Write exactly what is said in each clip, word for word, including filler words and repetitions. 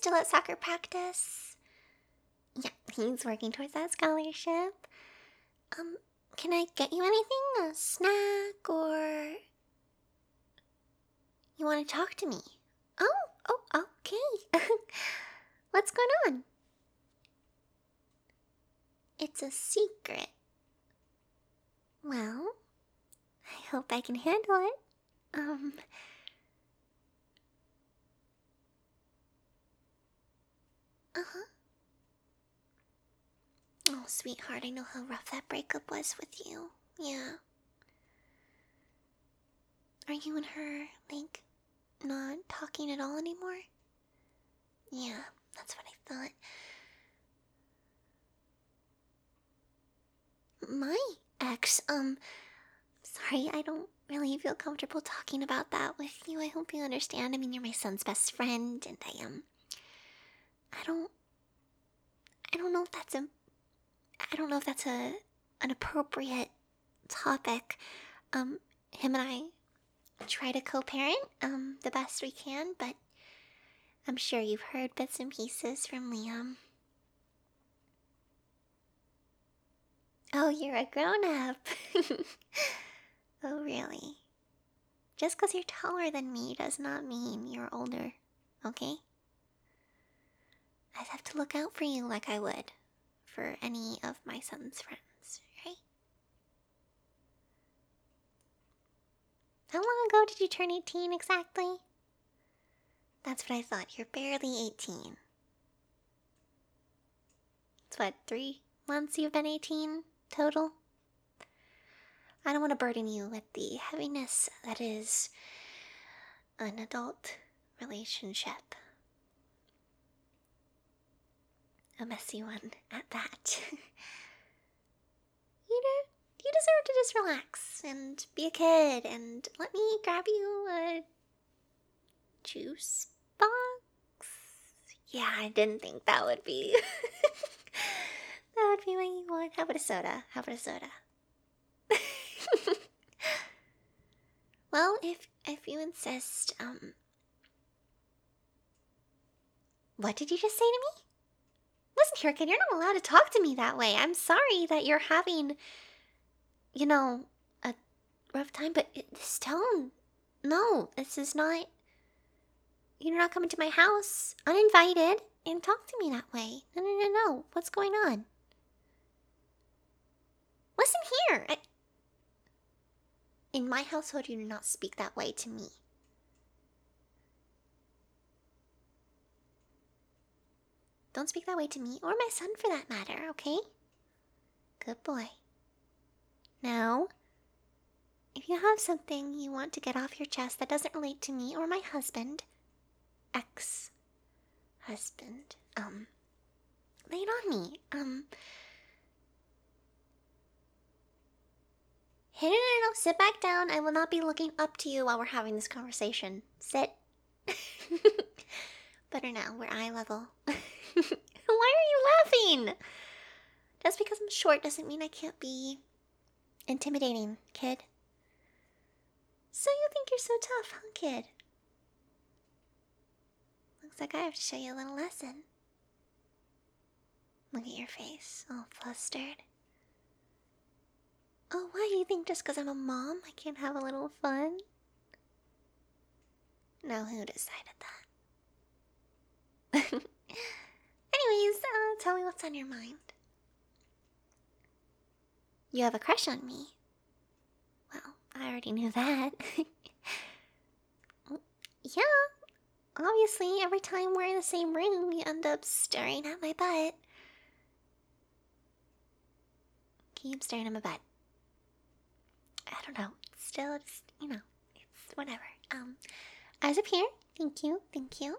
still at soccer practice? Yeah, he's working towards that scholarship. Um, can I get you anything? A snack or... You want to talk to me? Oh, oh, okay. What's going on? It's a secret. Well, I hope I can handle it. Um... Uh-huh. Oh, sweetheart, I know how rough that breakup was with you. Yeah. Are you and her, like, not talking at all anymore? Yeah, that's what I thought. My ex, um, sorry, I don't really feel comfortable talking about that with you. I hope you understand. I mean, you're my son's best friend, and I am. Um, I don't, I don't know if that's a, I don't know if that's a, an appropriate topic. Um, him and I try to co-parent, um, the best we can, but I'm sure you've heard bits and pieces from Liam. Oh, you're a grown-up. Oh, really? Just because you're taller than me does not mean you're older, okay? I'd have to look out for you like I would for any of my son's friends, right? How long ago did you turn eighteen exactly? That's what I thought. You're barely eighteen. It's what, three months you've been eighteen total? I don't want to burden you with the heaviness that is an adult relationship. A messy one at that. You know, you deserve to just relax and be a kid and let me grab you a juice box. Yeah, I didn't think that would be. That would be what you want. How about a soda? How about a soda? Well, if if you insist, um, what did you just say to me? Listen here, kid, you're not allowed to talk to me that way. I'm sorry that you're having, you know, a rough time, but it, this tone, no, this is not. You're not coming to my house uninvited and talk to me that way. No, no, no, no. What's going on? Listen here. I... In my household, you do not speak that way to me. Don't speak that way to me or my son for that matter, okay? Good boy. Now, if you have something you want to get off your chest that doesn't relate to me or my husband, ex-husband, um, lay it on me. Um, hey, no, no, no, sit back down. I will not be looking up to you while we're having this conversation. Sit. Better now, we're eye level. Why are you laughing? Just because I'm short doesn't mean I can't be intimidating, kid. So you think you're so tough, huh, kid? Looks like I have to show you a little lesson. Look at your face, all flustered. Oh, why do you think just because I'm a mom I can't have a little fun? Now who decided that? Anyways, uh, tell me what's on your mind. You have a crush on me. Well, I already knew that. Yeah, obviously, every time we're in the same room, you end up staring at my butt. Keep staring at my butt. I don't know. Still, just, you know, it's whatever. Um, eyes up here. Thank you, thank you.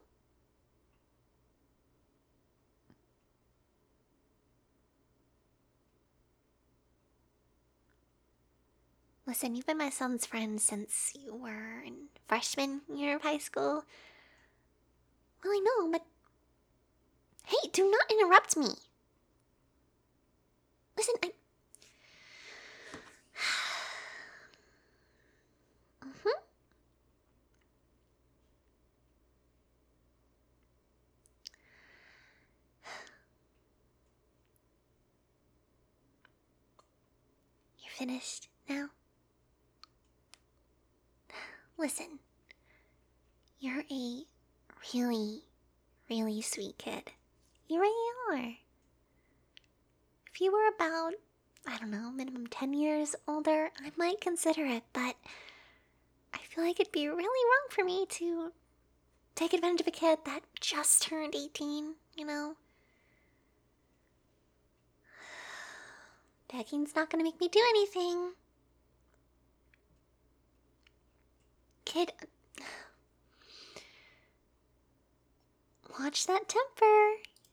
Listen, you've been my son's friend since you were in freshman year of high school. Well, I know, but... Hey, do not interrupt me. Listen, I... mm-hmm. finished now? Listen, you're a really, really sweet kid. You really are. If you were about, I don't know, minimum ten years older, I might consider it, but I feel like it'd be really wrong for me to take advantage of a kid that just turned eighteen, you know? Begging's not gonna make me do anything. Kid, watch that temper.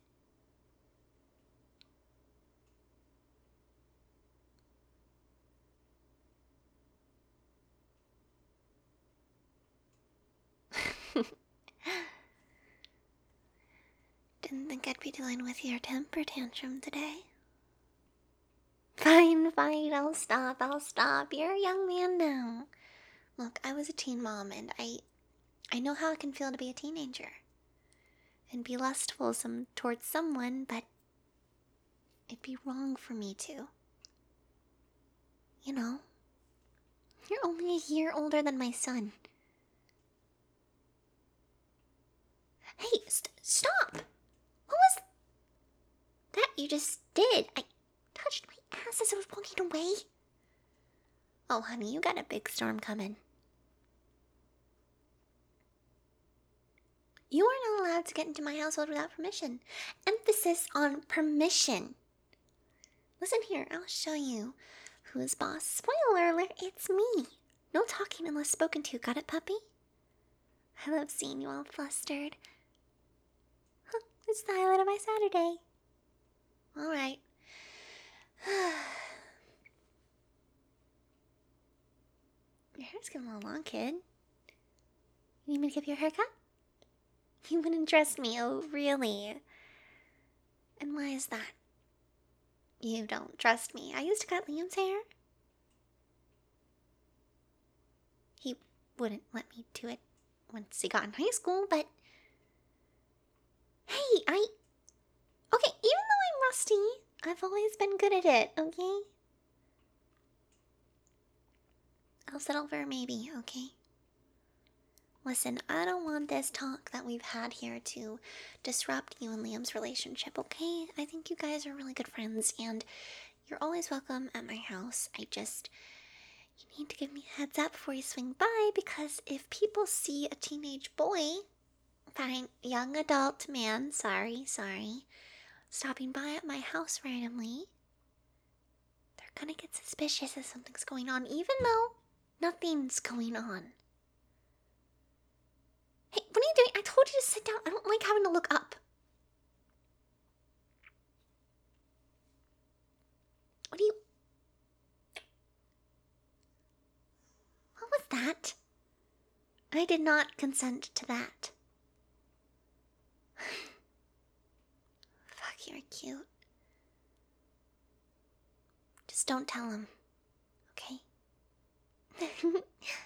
Didn't think I'd be dealing with your temper tantrum today. Fine, fine, I'll stop, I'll stop. You're a young man now. Look, I was a teen mom, and I I know how it can feel to be a teenager. And be lustful some towards someone, but it'd be wrong for me to. You know? You're only a year older than my son. Hey, st stop! What was that you just did? I touched my ass as I was walking away. Oh, honey, you got a big storm coming. You are not allowed to get into my household without permission. Emphasis on permission. Listen here, I'll show you who is boss. Spoiler alert, it's me. No talking unless spoken to. Got it, puppy? I love seeing you all flustered. Huh, it's the highlight of my Saturday. Alright. Your hair's getting a little long, kid. You need me to give you a haircut? You wouldn't trust me, oh really? And why is that? You don't trust me. I used to cut Liam's hair. He wouldn't let me do it once he got in high school, but... Hey, I... Okay, even though I'm rusty, I've always been good at it, okay? I'll settle for a maybe, okay? Listen, I don't want this talk that we've had here to disrupt you and Liam's relationship, okay? I think you guys are really good friends, and you're always welcome at my house. I just... You need to give me a heads up before you swing by, because if people see a teenage boy, fine, young adult man, sorry, sorry, stopping by at my house randomly, they're gonna get suspicious if something's going on, even though nothing's going on. Hey, what are you doing? I told you to sit down. I don't like having to look up. What do you... What was that? I did not consent to that. Fuck, you're cute. Just don't tell him, okay?